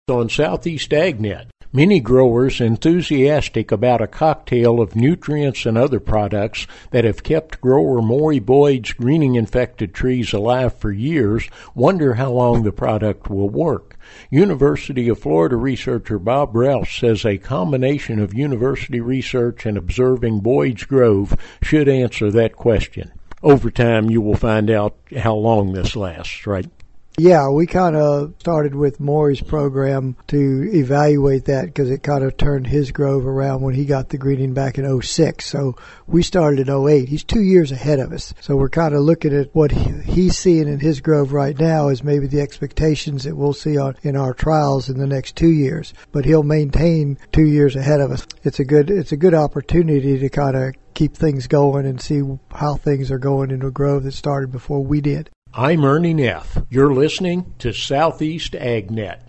On Southeast AgNet. Many growers enthusiastic about a cocktail of nutrients and other products that have kept grower Maury Boyd's greening-infected trees alive for years wonder how long the product will work. University of Florida researcher Bob Rouse says a combination of university research and observing Boyd's Grove should answer that question. Over time, you will find out how long this lasts, right? Yeah, we kind of started with Maury's program to evaluate that because it kind of turned his grove around when he got the greening back in 06. So we started in 08. He's 2 years ahead of us. So we're kind of looking at what he's seeing in his grove right now as maybe the expectations that we'll see in our trials in the next 2 years. But he'll maintain 2 years ahead of us. It's a good opportunity to kind of keep things going and see how things are going in a grove that started before we did. I'm Ernie Neff. You're listening to Southeast AgNet.